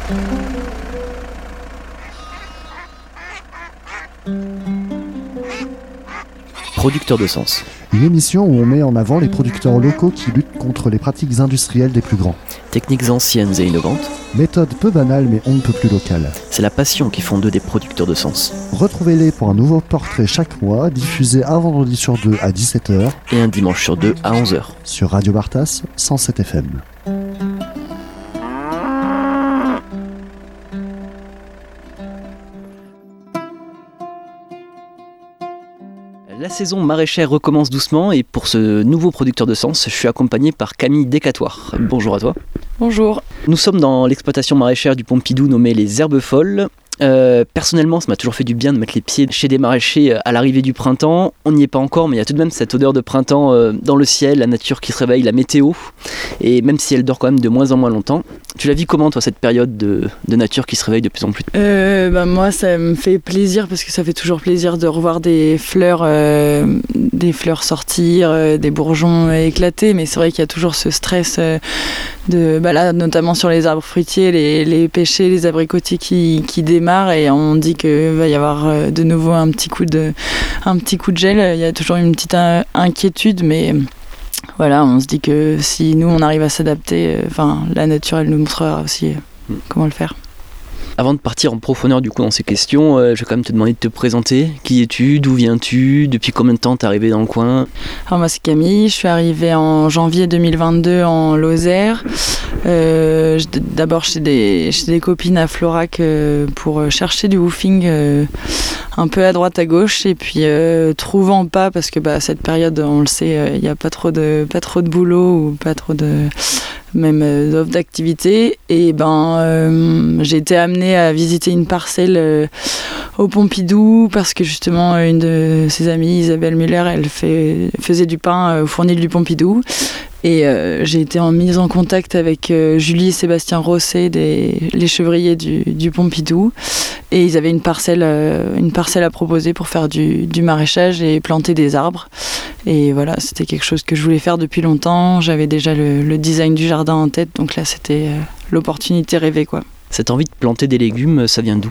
Producteurs de sens. Une émission où on met en avant les producteurs locaux qui luttent contre les pratiques industrielles des plus grands. Techniques anciennes et innovantes. Méthode peu banale mais on ne peut plus locale. C'est la passion qui font d'eux des producteurs de sens. Retrouvez-les pour un nouveau portrait chaque mois, diffusé un vendredi sur 2 à 17h. Et un dimanche sur 2 à 11h. Sur Radio Bartas, 107 FM. La saison maraîchère recommence doucement et pour ce nouveau producteur de sens, je suis accompagné par Camille Decatoire. Bonjour à toi. Bonjour. Nous sommes dans l'exploitation maraîchère du Pompidou nommée les Herbes Folles. Personnellement, ça m'a toujours fait du bien de mettre les pieds chez des maraîchers à l'arrivée du printemps. On n'y est pas encore, mais il y a tout de même cette odeur de printemps dans le ciel, la nature qui se réveille, la météo. Et même si elle dort quand même de moins en moins longtemps. Tu la vis comment, toi, cette période de nature qui se réveille de plus en plus? Moi, ça me fait plaisir parce que ça fait toujours plaisir de revoir des fleurs sortir, des bourgeons éclater. Mais c'est vrai qu'il y a toujours ce stress là, notamment sur les arbres fruitiers, les pêchers, les abricotiers qui démarrent et on dit qu'il va y avoir de nouveau un petit coup de gel. Il y a toujours une petite inquiétude, mais voilà, on se dit que si nous on arrive à s'adapter, la nature elle nous montrera aussi comment le faire. Avant de partir en profondeur du coup dans ces questions, je vais quand même te demander de te présenter. Qui es-tu? D'où viens-tu? Depuis combien de temps t'es arrivée dans le coin? Alors moi c'est Camille, je suis arrivée en janvier 2022 en Lozère. D'abord chez des copines à Florac pour chercher du woofing un peu à droite à gauche et puis trouvant pas parce que cette période on le sait il n'y a pas trop de boulot ou pas trop de même d'offres d'activité et j'ai été amenée à visiter une parcelle au Pompidou parce que justement une de ses amies, Isabelle Muller, elle faisait du pain au fournil du Pompidou et j'ai été mise en contact avec Julie et Sébastien Rosset, les chevriers du Pompidou et ils avaient une parcelle à proposer pour faire du maraîchage et planter des arbres et voilà, c'était quelque chose que je voulais faire depuis longtemps. J'avais déjà le design du jardin en tête, donc là c'était l'opportunité rêvée quoi. Cette envie de planter des légumes, ça vient d'où?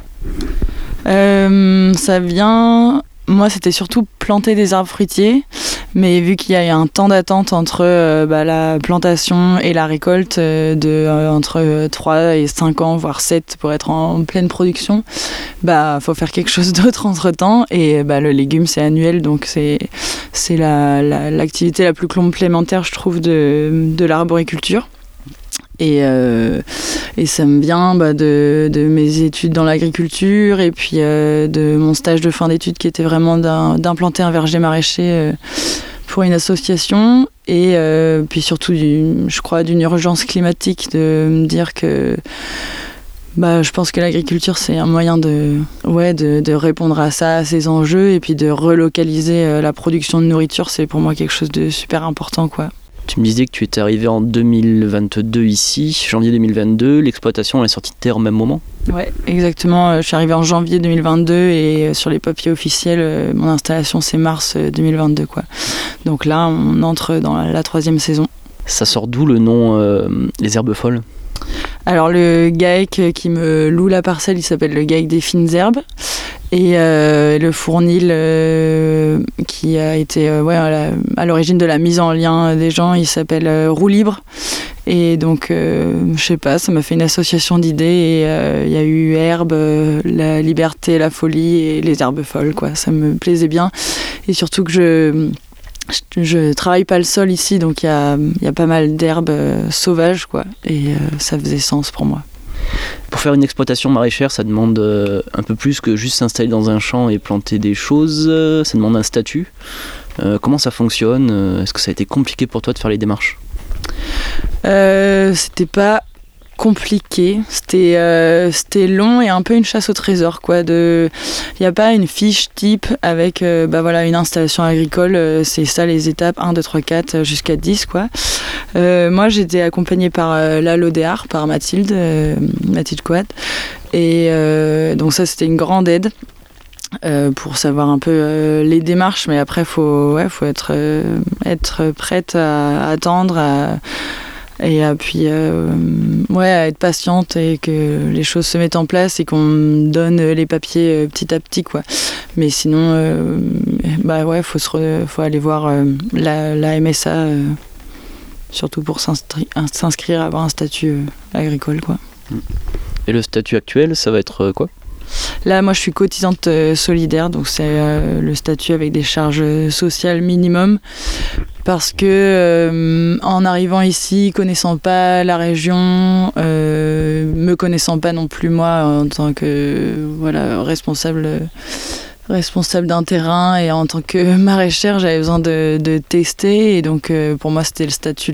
Ça vient... Moi, c'était surtout planter des arbres fruitiers, mais vu qu'il y a un temps d'attente entre la plantation et la récolte entre 3 et 5 ans, voire 7 pour être en pleine production, faut faire quelque chose d'autre entre-temps. Et le légume, c'est annuel, donc c'est l'activité la plus complémentaire, je trouve, de l'arboriculture. Et ça me vient de mes études dans l'agriculture et puis de mon stage de fin d'études qui était vraiment d'implanter un verger maraîcher pour une association et puis surtout je crois d'une urgence climatique, de me dire que je pense que l'agriculture c'est un moyen de répondre à ça, à ces enjeux et puis de relocaliser la production de nourriture, c'est pour moi quelque chose de super important quoi. Tu me disais que tu étais arrivé en 2022 ici, janvier 2022, l'exploitation elle est sortie de terre au même moment? Ouais, exactement, je suis arrivée en janvier 2022 et sur les papiers officiels, mon installation c'est mars 2022 quoi. Donc là on entre dans la 3e saison. Ça sort d'où le nom les Herbes Folles? Alors le GAEC qui me loue la parcelle, il s'appelle le GAEC des fines herbes. Et le fournil qui a été à l'origine de la mise en lien des gens, il s'appelle Roue Libre. Et donc, je sais pas, ça m'a fait une association d'idées. Et il y a eu Herbe, la liberté, la folie et les Herbes Folles, quoi. Ça me plaisait bien. Et surtout que je travaille pas le sol ici, donc il y a pas mal d'herbes sauvages, quoi. Et ça faisait sens pour moi. Pour faire une exploitation maraîchère, ça demande un peu plus que juste s'installer dans un champ et planter des choses. Ça demande un statut. Comment ça fonctionne? Est-ce que ça a été compliqué pour toi de faire les démarches? C'était pas compliqué, c'était long et un peu une chasse au trésor quoi. Il n'y a pas une fiche type avec une installation agricole, c'est ça les étapes 1, 2, 3, 4 jusqu'à 10 quoi. Moi j'étais accompagnée par la Lodéar, par Mathilde Coat et donc ça c'était une grande aide. Pour savoir un peu les démarches, mais après faut être prête à attendre, Et puis, à être patiente et que les choses se mettent en place et qu'on donne les papiers petit à petit, quoi. Mais sinon, faut aller voir la MSA, surtout pour s'inscrire, avoir un statut agricole, quoi. Et le statut actuel, ça va être quoi ? Là, moi, je suis cotisante solidaire, donc c'est le statut avec des charges sociales minimum. Parce que en arrivant ici, connaissant pas la région, me connaissant pas non plus moi en tant que responsable d'un terrain et en tant que maraîchère, j'avais besoin de tester. Et donc pour moi, c'était le statut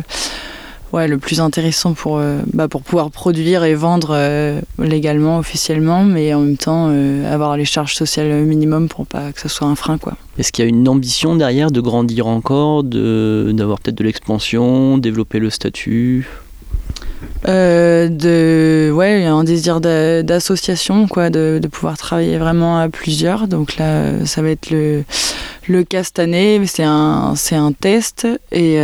le plus intéressant pour pouvoir produire et vendre légalement, officiellement, mais en même temps avoir les charges sociales minimum pour pas que ça soit un frein, quoi. Est-ce qu'il y a une ambition derrière de grandir encore, d'avoir peut-être de l'expansion, développer le statut ? Il y a un désir d'association, quoi, de pouvoir travailler vraiment à plusieurs. Donc là, ça va être le cas cette année, c'est un test et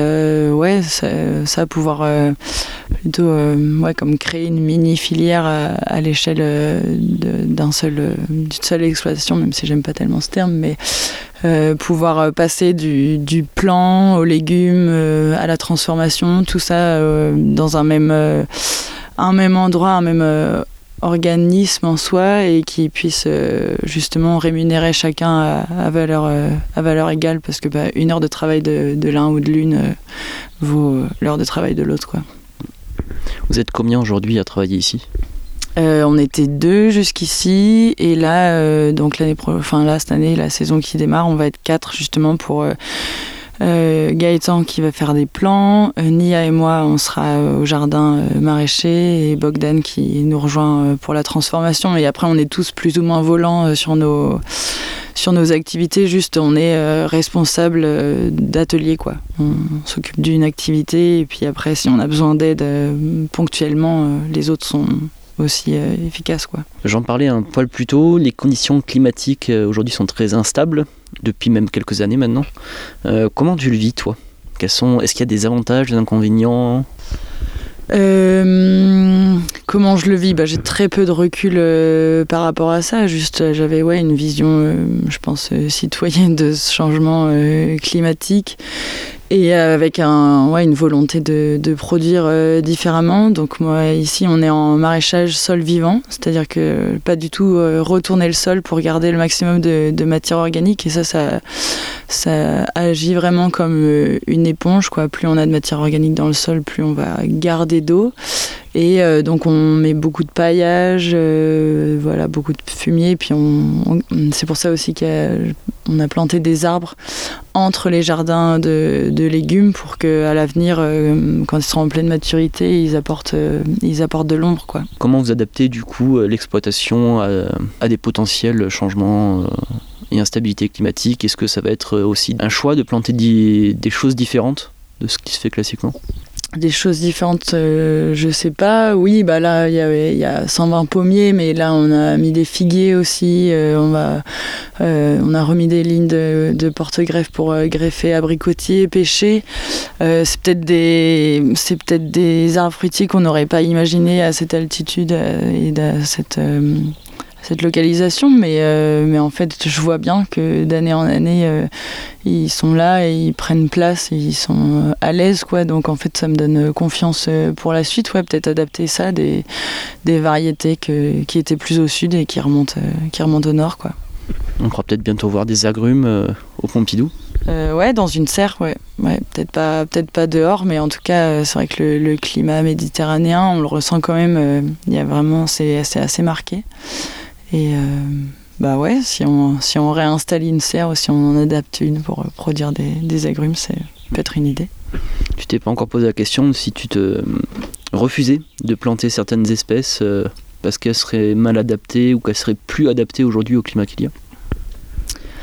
ça va pouvoir plutôt comme créer une mini filière à l'échelle d'une seule exploitation, même si j'aime pas tellement ce terme, mais pouvoir passer du plant aux légumes, à la transformation, tout ça dans un même endroit, un même organisme en soi, et qui puisse justement rémunérer chacun à valeur égale, parce que une heure de travail de l'un ou de l'une vaut l'heure de travail de l'autre, quoi. Vous êtes combien aujourd'hui à travailler ici ? On était 2 jusqu'ici, et là, donc cette année, la saison qui démarre, on va être 4 justement pour Gaëtan qui va faire des plants, Nia et moi on sera au jardin maraîcher, et Bogdan qui nous rejoint pour la transformation. Et après on est tous plus ou moins volants sur nos activités, juste on est responsable d'atelier, quoi. On s'occupe d'une activité, et puis après si on a besoin d'aide ponctuellement, les autres sont aussi efficaces, quoi. J'en parlais un poil plus tôt, les conditions climatiques aujourd'hui sont très instables, depuis même quelques années maintenant. Comment tu le vis, toi ? Est-ce qu'il y a des avantages, des inconvénients ? Comment je le vis ? J'ai très peu de recul par rapport à ça. Juste, j'avais une vision, je pense, citoyenne de ce changement climatique, et avec une volonté de produire différemment. Donc moi, ici, on est en maraîchage sol vivant, c'est-à-dire que pas du tout retourner le sol pour garder le maximum de matière organique. Et ça agit vraiment comme une éponge, quoi. Plus on a de matière organique dans le sol, plus on va garder d'eau. Et donc on met beaucoup de paillage, beaucoup de fumier. Puis c'est pour ça aussi qu'on a planté des arbres entre les jardins de légumes, pour qu'à l'avenir, quand ils seront en pleine maturité, ils apportent de l'ombre, quoi. Comment vous adaptez du coup l'exploitation à des potentiels changements et instabilité climatique ? Est-ce que ça va être aussi un choix de planter des choses différentes de ce qui se fait classiquement ? Des choses différentes, je sais pas. Oui, là, il y a 120 pommiers, mais là, on a mis des figuiers aussi. On a remis des lignes de porte-greffe pour greffer abricotiers, pêchers. C'est peut-être des arbres fruitiers qu'on n'aurait pas imaginé à cette altitude et à cette localisation, mais en fait je vois bien que d'année en année ils sont là et ils prennent place et ils sont à l'aise, quoi. Donc en fait ça me donne confiance pour la suite, peut-être adapter ça, des variétés qui étaient plus au sud et qui remontent au nord, quoi. On pourra peut-être bientôt voir des agrumes au Pompidou. Dans une serre, peut-être pas dehors, mais en tout cas c'est vrai que le climat méditerranéen, on le ressent quand même. Il y a vraiment, c'est assez marqué. Et si on réinstalle une serre, ou si on en adapte une pour produire des agrumes, c'est peut-être une idée. Tu t'es pas encore posé la question si tu te refusais de planter certaines espèces parce qu'elles seraient mal adaptées ou qu'elles seraient plus adaptées aujourd'hui au climat qu'il y a ?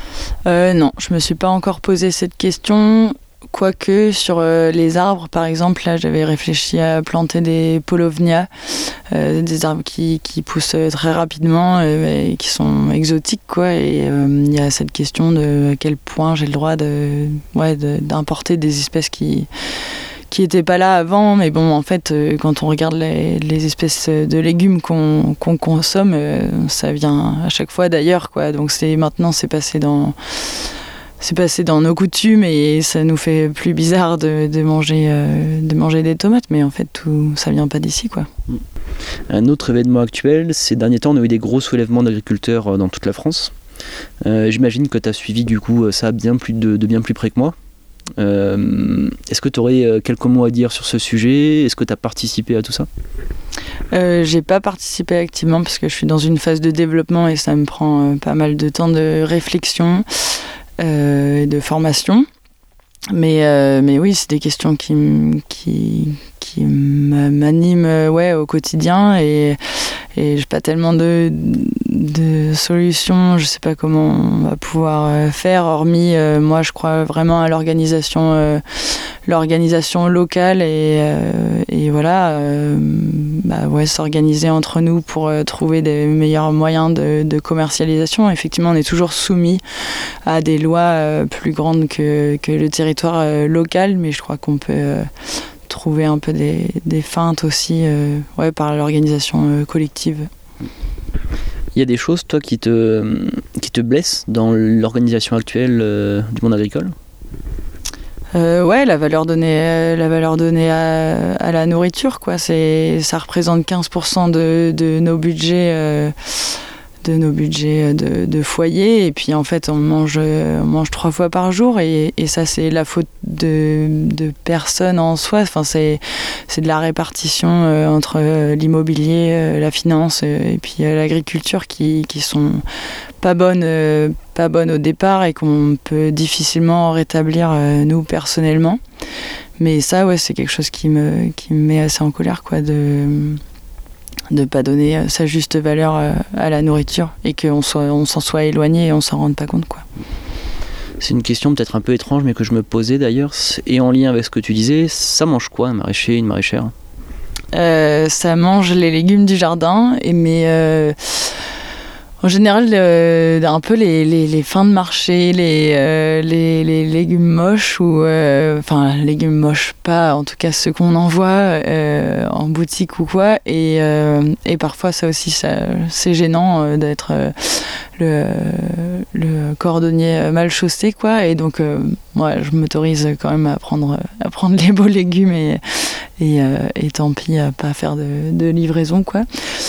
Non, je me suis pas encore posé cette question. Quoique sur les arbres, par exemple, là j'avais réfléchi à planter des Paulownia, des arbres qui poussent très rapidement et qui sont exotiques, quoi. Et il y a cette question de à quel point j'ai le droit d'importer des espèces qui qui n'étaient pas là avant. Mais bon, en fait, quand on regarde les espèces de légumes qu'on consomme, ça vient à chaque fois d'ailleurs, quoi. Donc maintenant, c'est passé dans nos coutumes et ça nous fait plus bizarre de manger des tomates, mais en fait tout ça vient pas d'ici, quoi. Un autre événement actuel, ces derniers temps on a eu des gros soulèvements d'agriculteurs dans toute la France. J'imagine que tu as suivi du coup ça bien plus près que moi. Est-ce que tu aurais quelques mots à dire sur ce sujet ? Est-ce que tu as participé à tout ça ? J'ai pas participé activement parce que je suis dans une phase de développement et ça me prend pas mal de temps de réflexion. De formation, mais oui, c'est des questions qui m'animent au quotidien et j'ai pas tellement de solutions, je sais pas comment on va pouvoir faire, hormis moi je crois vraiment à l'organisation locale et voilà, s'organiser entre nous pour trouver des meilleurs moyens de commercialisation. Effectivement, on est toujours soumis à des lois plus grandes que le territoire local, mais je crois qu'on peut trouver un peu des feintes aussi par l'organisation collective. Il y a des choses, toi, qui te blessent dans l'organisation actuelle du monde agricole ? La valeur donnée à la nourriture, quoi. Ça représente 15% de nos budgets de foyer, et puis en fait on mange 3 fois par jour et ça c'est la faute de personne en soi. Enfin c'est de la répartition entre l'immobilier, la finance et puis l'agriculture qui sont pas bonnes au départ et qu'on peut difficilement rétablir nous personnellement. Mais ça c'est quelque chose qui me met assez en colère, quoi, de pas donner sa juste valeur à la nourriture et qu'on s'en soit éloigné et on s'en rende pas compte, quoi. C'est une question peut-être un peu étrange mais que je me posais d'ailleurs, et en lien avec ce que tu disais, ça mange quoi un maraîcher, une maraîchère ? Ça mange les légumes du jardin, mais en général, un peu les fins de marché, les légumes moches ou légumes moches pas, en tout cas ceux qu'on envoie en boutique ou quoi, et parfois ça aussi c'est gênant d'être le cordonnier mal chaussé, quoi, et donc moi je m'autorise quand même à prendre les beaux légumes et tant pis à pas faire de livraison, quoi.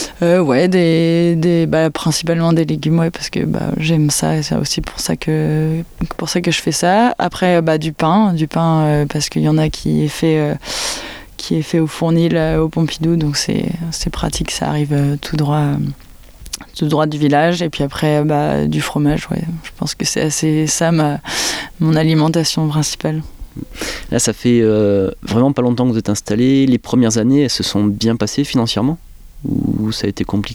Principalement des légumes, parce que j'aime ça et c'est aussi pour ça que je fais ça. Après du pain parce qu'il y en a qui est fait au fournil au Pompidou, donc c'est pratique, ça arrive tout droit du village. Et puis après du fromage, je pense que c'est assez ça mon alimentation principale. Là ça fait vraiment pas longtemps que vous êtes installé. Les premières années, elles se sont bien passées financièrement ou ça a été compliqué ?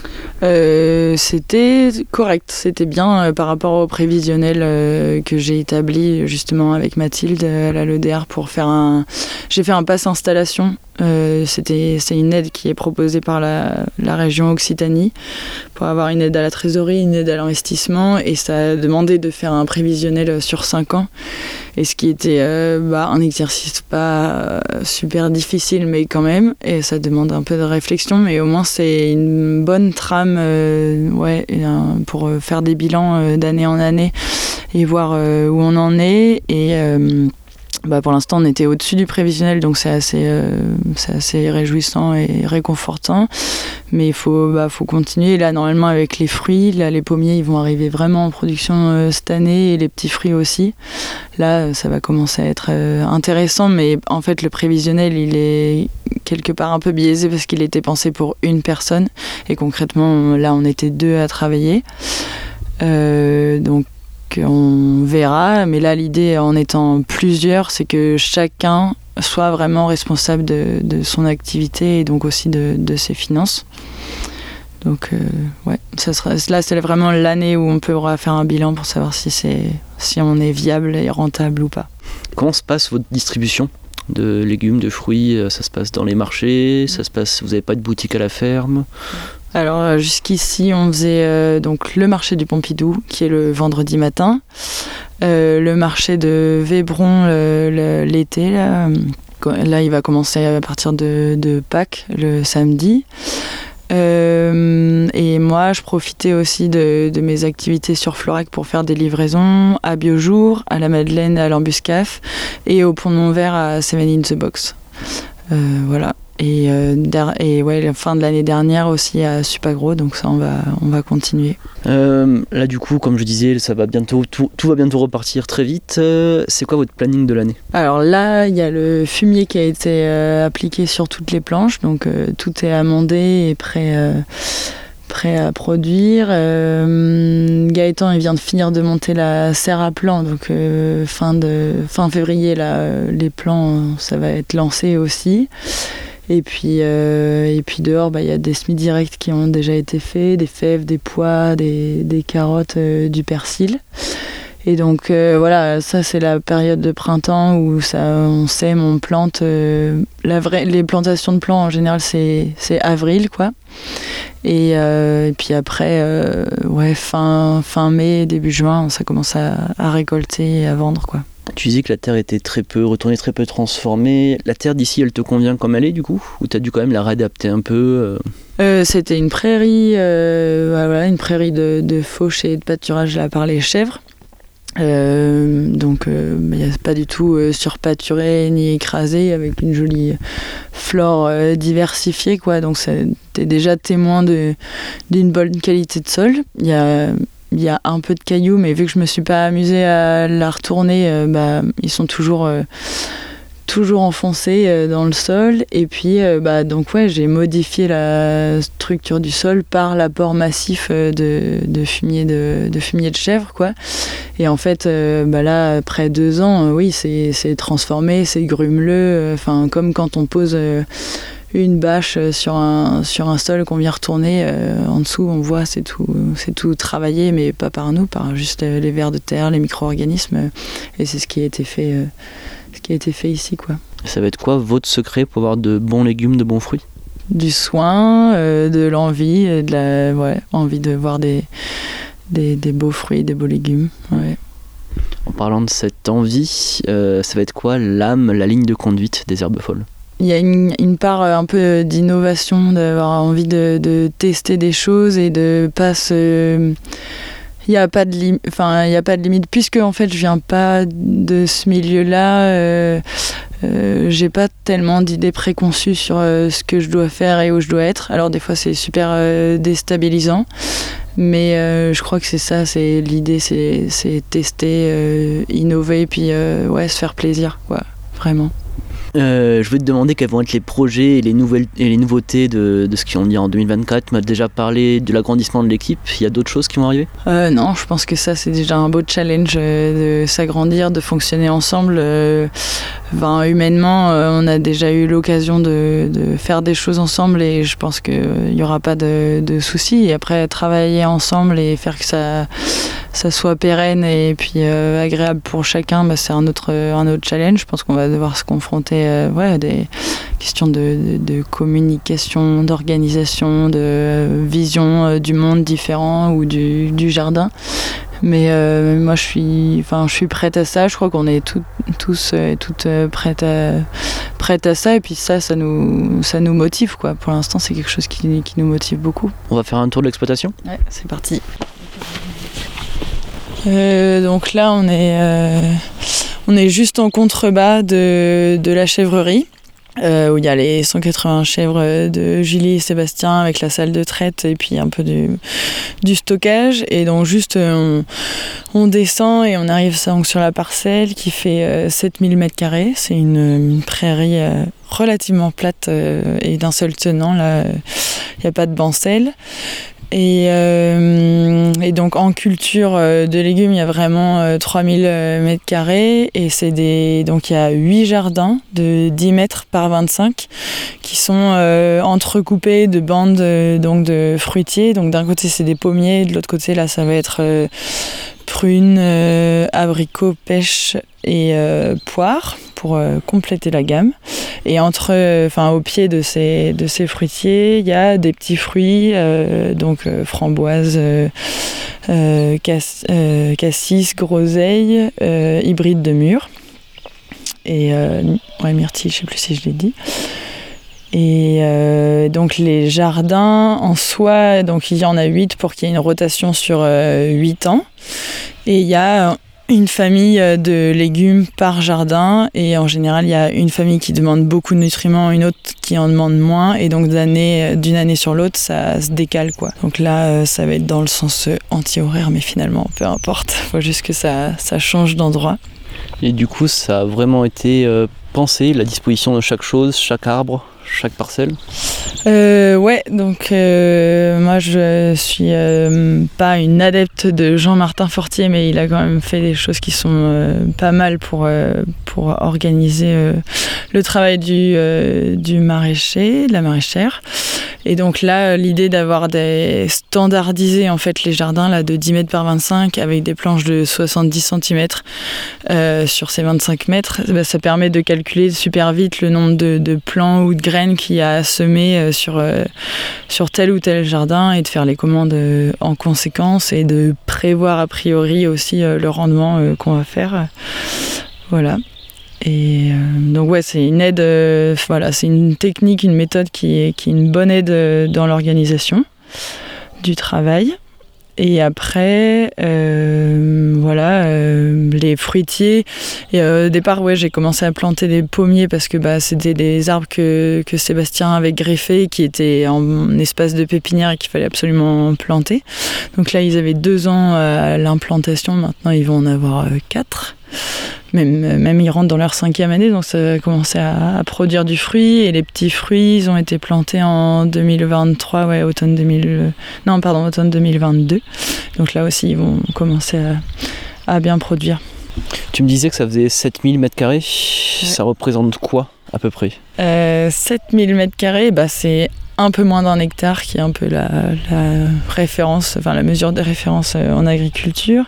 C'était correct, c'était bien par rapport au prévisionnel que j'ai établi justement avec Mathilde à la LEDR pour j'ai fait un pass installation. C'est une aide qui est proposée par la région Occitanie pour avoir une aide à la trésorerie, une aide à l'investissement, et ça a demandé de faire un prévisionnel sur 5 ans, et ce qui était un exercice pas super difficile mais quand même, et ça demande un peu de réflexion, mais au moins c'est une bonne trame pour faire des bilans d'année en année et voir où on en est. Et pour l'instant on était au-dessus du prévisionnel, donc c'est assez réjouissant et réconfortant, mais il faut continuer. Là normalement avec les fruits, les pommiers ils vont arriver vraiment en production cette année, et les petits fruits aussi. Là ça va commencer à être intéressant, mais en fait le prévisionnel il est quelque part un peu biaisé parce qu'il était pensé pour une personne, et concrètement là on était 2 à travailler, donc on verra. Mais là l'idée en étant plusieurs, c'est que chacun soit vraiment responsable de son activité et donc aussi de ses finances. Donc là c'est vraiment l'année où on pourra faire un bilan pour savoir si on est viable et rentable ou pas. Comment se passe votre distribution de légumes, de fruits? Ça se passe dans les marchés, vous n'avez pas de boutique à la ferme? Alors jusqu'ici on faisait donc le marché du Pompidou qui est le vendredi matin, le marché de Vébron l'été là, là, il va commencer à partir de Pâques, le samedi. Et moi, je profitais aussi de mes activités sur Florac pour faire des livraisons à Biojour, à la Madeleine, à l'Embuscaf et au Pont de Montvert à Seven in the Box. Voilà. Et ouais, la fin de l'année dernière aussi à Supagro, donc ça on va continuer. Là du coup, comme je disais, ça va bientôt, tout va bientôt repartir très vite. C'est quoi votre planning de l'année ? Alors là, il y a le fumier qui a été appliqué sur toutes les planches, donc tout est amendé et prêt à produire. Gaëtan, il vient de finir de monter la serre à plans, donc fin février, là, les plans, ça va être lancé aussi. Et puis dehors, il y a des semis directs qui ont déjà été faits, des fèves, des pois, des carottes, du persil. Et donc voilà, ça c'est la période de printemps où on sème, on plante. Les plantations de plants en général c'est avril quoi. Et puis après, fin mai, début juin, ça commence à récolter et à vendre quoi. Tu disais que la terre était retournée très peu transformée. La terre d'ici, elle te convient comme elle est du coup ? Ou t'as dû quand même la réadapter un peu C'était une prairie, une prairie de fauche et de pâturage là par les chèvres. Donc il n'y a pas du tout surpâturé ni écrasé, avec une jolie flore diversifiée quoi. Donc t'es déjà témoin d'une bonne qualité de sol. Il y a un peu de cailloux, mais vu que je me suis pas amusée à la retourner, ils sont toujours enfoncés dans le sol. Et puis donc j'ai modifié la structure du sol par l'apport massif de fumier de chèvre quoi. Et en fait là après 2 ans, oui c'est transformé, c'est grumeleux, comme quand on pose une bâche sur un sol qu'on vient retourner, en dessous on voit c'est tout travaillé, mais pas par nous, par juste les vers de terre, les micro-organismes, et c'est ce qui a été fait ici quoi. Ça va être quoi votre secret pour avoir de bons légumes, de bons fruits ? Du soin, de l'envie, envie de voir des beaux fruits, des beaux légumes. Ouais. En parlant de cette envie, ça va être quoi la ligne de conduite des Herbes Folles ? Il y a une part un peu d'innovation, d'avoir envie de tester des choses et de pas se... Il n'y a pas de limite, puisque en fait je viens pas de ce milieu-là. J'ai pas tellement d'idées préconçues sur ce que je dois faire et où je dois être. Alors des fois c'est super déstabilisant, mais je crois que c'est ça, c'est l'idée, c'est tester, innover, puis se faire plaisir, quoi, vraiment. Je voulais te demander quels vont être les projets et les nouveautés de ce qu'ils ont dit en 2024. Tu m'as déjà parlé de l'agrandissement de l'équipe. Il y a d'autres choses qui vont arriver ? Non, je pense que ça c'est déjà un beau challenge de s'agrandir, de fonctionner ensemble. Humainement, on a déjà eu l'occasion de faire des choses ensemble et je pense qu'il n'y aura pas de soucis. Et après, travailler ensemble et faire que ça soit pérenne et puis agréable pour chacun, c'est un autre challenge. Je pense qu'on va devoir se confronter à des questions de communication, d'organisation, de vision du monde différent ou du jardin. Mais moi je suis prête à ça. Je crois qu'on est tous et toutes prêtes à ça, et puis ça nous motive quoi. Pour l'instant c'est quelque chose qui nous motive beaucoup. On va faire un tour de l'exploitation ? Ouais, c'est parti. Donc là on est juste en contrebas de la chèvrerie, où il y a les 180 chèvres de Julie et Sébastien avec la salle de traite et puis un peu du stockage. Et donc juste on descend et on arrive donc sur la parcelle qui fait 7000 m². C'est une prairie relativement plate et d'un seul tenant. Là, il n'y a pas de bancelle. Et donc en culture de légumes, il y a vraiment 3000 m², et donc il y a 8 jardins de 10 mètres par 25 qui sont entrecoupés de bandes donc de fruitiers. Donc d'un côté c'est des pommiers, de l'autre côté là ça va être prunes, abricots, pêches et poires pour compléter la gamme. Et au pied de ces fruitiers, il y a des petits fruits, donc framboises, cassis, groseilles, hybrides de mûres. et myrtille, je sais plus si je l'ai dit. Et donc les jardins en soi, donc il y en a 8 pour qu'il y ait une rotation sur 8 ans. Et il y a une famille de légumes par jardin, et en général il y a une famille qui demande beaucoup de nutriments, une autre qui en demande moins, et donc d'une année sur l'autre ça se décale quoi. Donc là ça va être dans le sens anti-horaire, mais finalement peu importe, faut juste que ça change d'endroit. Et du coup ça a vraiment été pensé, la disposition de chaque chose, chaque arbre, chaque parcelle? Ouais, donc moi je suis pas une adepte de Jean-Martin Fortier, mais il a quand même fait des choses qui sont pas mal pour organiser le travail du maraîcher, de la maraîchère. Et donc là, l'idée d'avoir standardiser en fait les jardins là, de 10 mètres par 25 avec des planches de 70 cm sur ces 25 mètres, ça permet de calculer super vite le nombre de plants ou de graines qu'il y a à semer sur tel ou tel jardin, et de faire les commandes en conséquence, et de prévoir a priori aussi le rendement qu'on va faire. Voilà. Et donc ouais, c'est une aide, c'est une technique, une méthode qui est une bonne aide dans l'organisation du travail. Et après, les fruitiers. Et au départ, j'ai commencé à planter des pommiers parce que c'était des arbres que Sébastien avait greffés, qui étaient en espace de pépinière et qu'il fallait absolument planter. Donc là, ils avaient 2 ans à l'implantation. Maintenant, ils vont en avoir 4. Même ils rentrent dans leur 5e année, donc ça a commencé à produire du fruit. Et les petits fruits, ils ont été plantés en 2023, automne 2022. Donc là aussi, ils vont commencer à bien produire. Tu me disais que ça faisait 7000 m². Ouais. Ça représente quoi, à peu près? 7000 m², c'est un peu moins d'1 hectare, qui est un peu la référence, la mesure de référence en agriculture.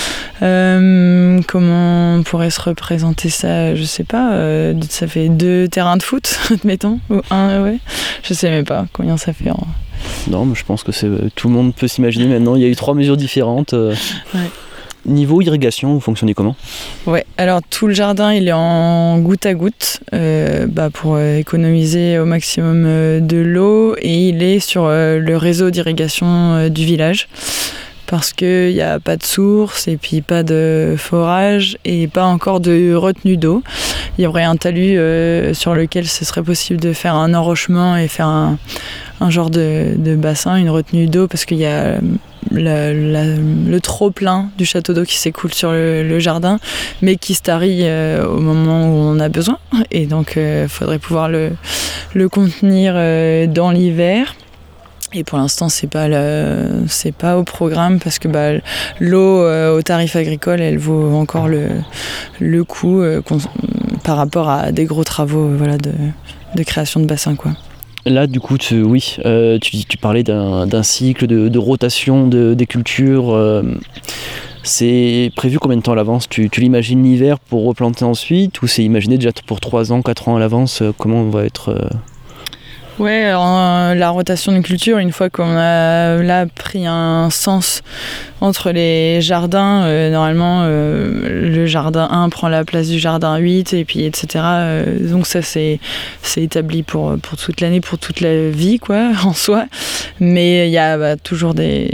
Comment on pourrait se représenter ça? Je sais pas. Ça fait 2 terrains de foot, admettons, ou 1, ouais. Je sais même pas combien ça fait. Non, mais je pense que tout le monde peut s'imaginer maintenant. Il y a eu 3 mesures différentes. Ouais. Niveau irrigation, vous fonctionnez comment? Ouais, alors tout le jardin il est en goutte à goutte pour économiser au maximum de l'eau, et il est sur le réseau d'irrigation du village, parce qu'il n'y a pas de source et puis pas de forage et pas encore de retenue d'eau. Il y aurait un talus sur lequel ce serait possible de faire un enrochement et faire un genre de bassin, une retenue d'eau, parce qu'il y a le trop-plein du château d'eau qui s'écoule sur le jardin, mais qui se tarit au moment où on a besoin. Et donc, il faudrait pouvoir le contenir dans l'hiver. Et pour l'instant, c'est pas au programme, parce que l'eau au tarif agricole, elle vaut encore le coup par rapport à des gros travaux de création de bassins, quoi. Là, du coup, tu parlais d'un cycle de rotation des cultures. C'est prévu combien de temps à l'avance? Tu l'imagines l'hiver pour replanter ensuite, ou c'est imaginé déjà pour 3 ans, 4 ans à l'avance? Comment on va être... Ouais, alors, la rotation de culture, une fois qu'on a là pris un sens entre les jardins, normalement le jardin 1 prend la place du jardin 8, et puis etc. Donc ça c'est établi pour toute l'année, pour toute la vie, quoi, en soi. Mais il y a toujours des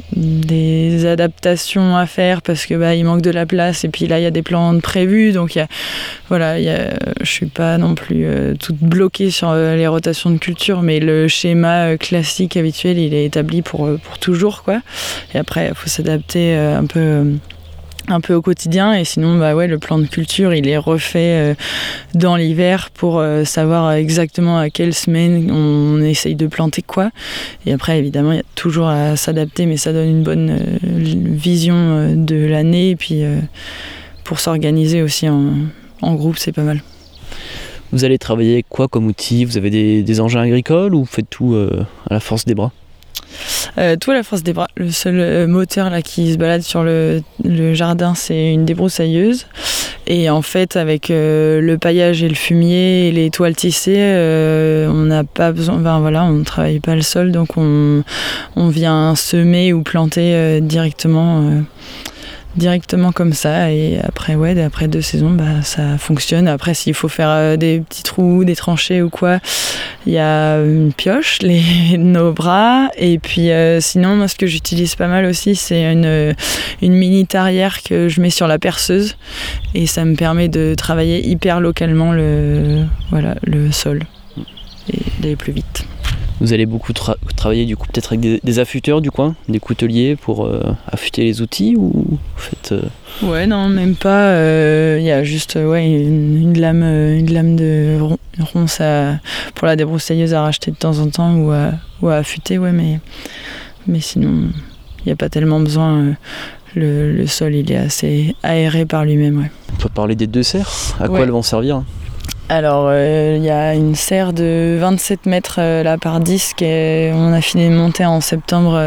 adaptations à faire, parce que il manque de la place, et puis là il y a des plantes prévues, donc je suis pas non plus toute bloquée sur les rotations de culture, mais le schéma classique habituel il est établi pour toujours, quoi. Et après il faut s'adapter un peu au quotidien, et sinon le plan de culture il est refait dans l'hiver pour savoir exactement à quelle semaine on essaye de planter quoi. Et après évidemment il y a toujours à s'adapter, mais ça donne une bonne vision de l'année, et puis pour s'organiser aussi en groupe, c'est pas mal. Vous allez travailler avec quoi comme outil? Vous avez des engins agricoles, ou vous faites tout à la force des bras? Tout à la force des bras. Le seul moteur là qui se balade sur le jardin, c'est une débroussailleuse. Et en fait, avec le paillage et le fumier et les toiles tissées, on n'a pas besoin. On ne travaille pas le sol, donc on vient semer ou planter directement directement comme ça. Et après, après 2 saisons, ça fonctionne. Après, s'il faut faire des petits trous, des tranchées ou quoi, il y a une pioche, nos bras. Et puis sinon, moi, ce que j'utilise pas mal aussi, c'est une mini tarière que je mets sur la perceuse. Et ça me permet de travailler hyper localement le sol et d'aller plus vite. Vous allez beaucoup travailler du coup peut-être avec des affûteurs du coin, des couteliers pour affûter les outils, ou vous faites Ouais, non, même pas. Il y a juste une lame de ronce pour la débroussailleuse à racheter de temps en temps ou à affûter, mais sinon il n'y a pas tellement besoin. Le sol il est assez aéré par lui-même. Ouais. On peut parler des 2 serres. À quoi elles vont servir? Alors, il y a une serre de 27 mètres là, par 10 qu'on a fini de monter en septembre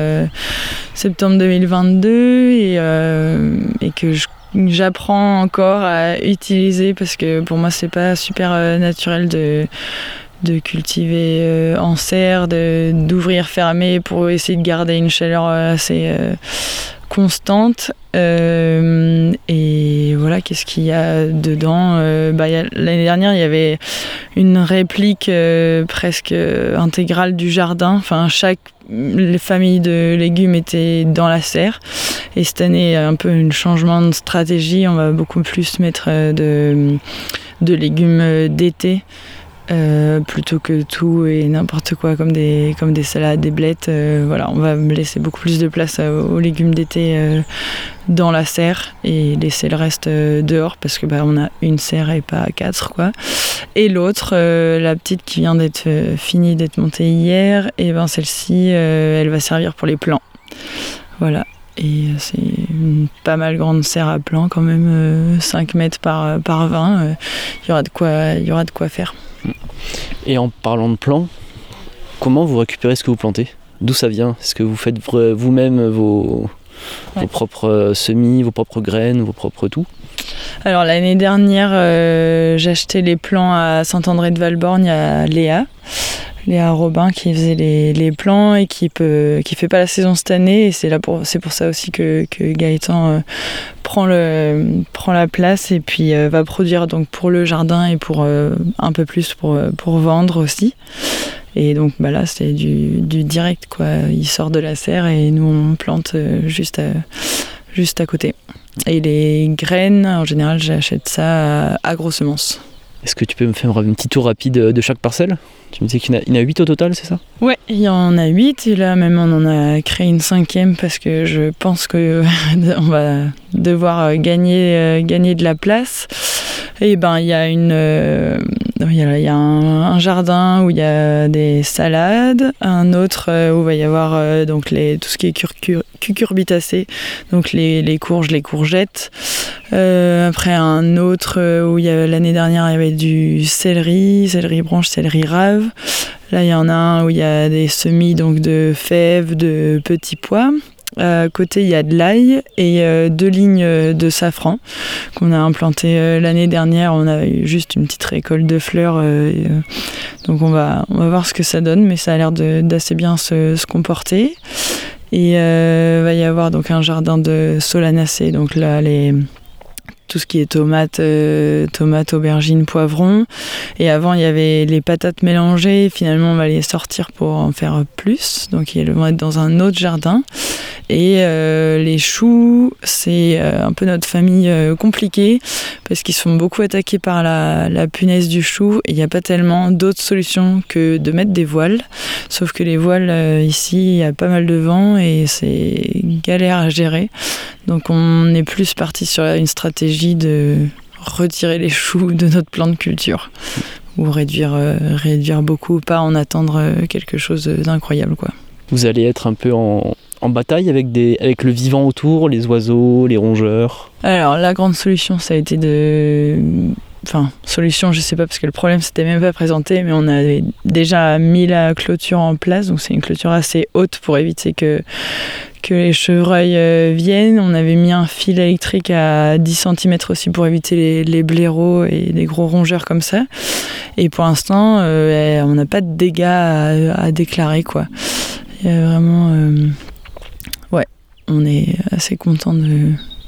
2022 et que j'apprends encore à utiliser parce que pour moi, c'est pas super naturel de cultiver en serre, d'ouvrir, fermer pour essayer de garder une chaleur assez constante. Et voilà, qu'est-ce qu'il y a dedans? L'année dernière, il y avait une réplique presque intégrale du jardin. Enfin, chaque famille de légumes était dans la serre. Et cette année, un peu un changement de stratégie. On va beaucoup plus mettre de légumes d'été. Plutôt que tout et n'importe quoi comme des salades, des blettes. On va laisser beaucoup plus de place aux légumes d'été dans la serre et laisser le reste dehors parce que on a une serre et pas 4 quoi. Et l'autre, la petite qui vient d'être finie d'être montée hier, et celle-ci elle va servir pour les plants. Voilà. Et c'est une pas mal grande serre à plants quand même, 5 mètres par 20. Il y aura de quoi faire. Et en parlant de plants, comment vous récupérez ce que vous plantez? D'où ça vient? Est-ce que vous faites vous-même vos propres semis, vos propres graines, vos propres tout? Alors l'année dernière, j'ai acheté les plants à Saint-André de Valborgne à Léa Robin qui faisait les plants et qui fait pas la saison cette année, et c'est pour ça aussi que Gaëtan prend la place et puis va produire donc pour le jardin et pour un peu plus pour vendre aussi. Et donc là c'est du direct quoi, il sort de la serre et nous on plante juste à côté. Et les graines, en général, j'achète ça à Gros-Semences. Est-ce que tu peux me faire un petit tour rapide de chaque parcelle? Tu me disais qu'il y en a 8 au total, c'est ça? Ouais, il y en a 8 et là même on en a créé une 5e parce que je pense qu'on va devoir gagner de la place. Et il y a un jardin où il y a des salades, un autre où il va y avoir donc tout ce qui est cucurbitacées, donc les courges, les courgettes. Après un autre où l'année dernière il y avait du céleri branche, céleri rave. Là il y en a un où il y a des semis donc de fèves, de petits pois. À côté, il y a de l'ail et 2 lignes de safran qu'on a implanté l'année dernière. On a eu juste une petite récolte de fleurs. Donc on va voir ce que ça donne, mais ça a l'air d'assez bien se comporter. Et va y avoir donc un jardin de solanacées. Donc là, tout ce qui est tomates, aubergines, poivrons. Et avant, il y avait les patates mélangées. Finalement, on va les sortir pour en faire plus. Donc, ils vont être dans un autre jardin. Et les choux, c'est un peu notre famille compliquée parce qu'ils se font beaucoup attaquer par la punaise du chou. Et il n'y a pas tellement d'autres solutions que de mettre des voiles. Sauf que les voiles, ici, il y a pas mal de vent et c'est galère à gérer. Donc, on est plus parti sur une stratégie de retirer les choux de notre plan de culture ou réduire beaucoup, pas en attendre quelque chose d'incroyable quoi. Vous allez être un peu en bataille avec le vivant autour, les oiseaux, les rongeurs? Alors la grande solution ça a été solution je sais pas parce que le problème c'était même pas présenté, mais on avait déjà mis la clôture en place, donc c'est une clôture assez haute pour éviter que les chevreuils viennent. On avait mis un fil électrique à 10 cm aussi pour éviter les blaireaux et les gros rongeurs comme ça. Et pour l'instant, on n'a pas de dégâts à déclarer, quoi. Il y a vraiment... on est assez content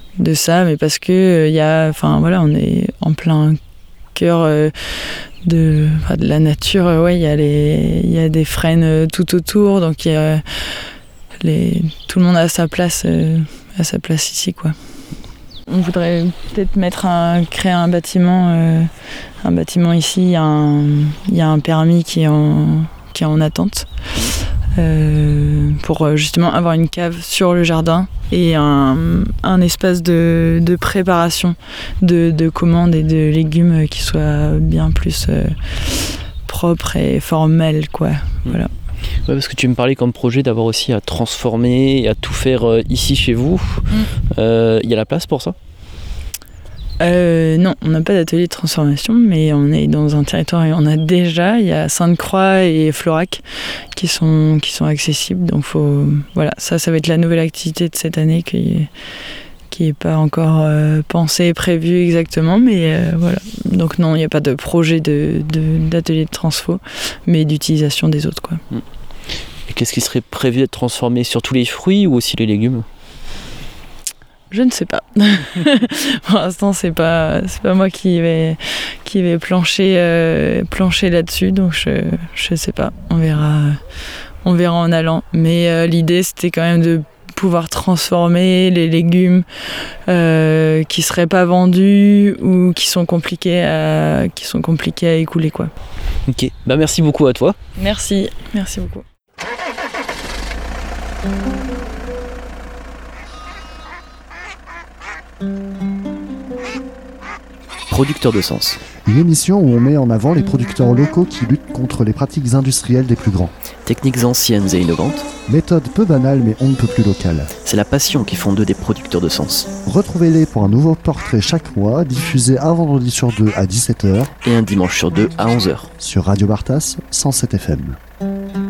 de ça, mais parce que on est en plein cœur de la nature. Il y a des frênes tout autour, donc tout le monde a sa place ici, quoi. On voudrait peut-être créer un bâtiment ici. Il y a un permis qui est en attente pour justement avoir une cave sur le jardin et un espace de préparation de commandes et de légumes qui soit bien plus propre et formel, quoi. Voilà. Ouais, parce que tu me parlais comme projet d'avoir aussi à transformer et à tout faire ici chez vous. Il y a la place pour ça ? Non, on n'a pas d'atelier de transformation, mais on est dans un territoire et il y a Sainte-Croix et Florac qui sont accessibles. Donc ça va être la nouvelle activité de cette année qui est pas encore pensée et prévue exactement, mais voilà. Donc non, il n'y a pas de projet d'atelier de transfo, mais d'utilisation des autres, quoi. Et qu'est-ce qui serait prévu d'être transformé, surtout les fruits ou aussi les légumes ? Je ne sais pas. Pour l'instant, c'est pas moi qui vais plancher là-dessus, donc je sais pas. On verra en allant. Mais l'idée, c'était quand même de pouvoir transformer les légumes qui seraient pas vendus ou qui sont compliqués à écouler, quoi. Ok. Merci beaucoup à toi. Merci beaucoup. Producteur de sens. Une émission où on met en avant les producteurs locaux qui luttent contre les pratiques industrielles des plus grands. Techniques anciennes et innovantes. Méthode peu banale mais on ne peut plus locale. C'est la passion qui font d'eux des producteurs de sens. Retrouvez-les pour un nouveau portrait chaque mois, diffusé un vendredi sur 2 à 17h et un dimanche sur 2 à 11h. sur Radio Bartas 107 FM.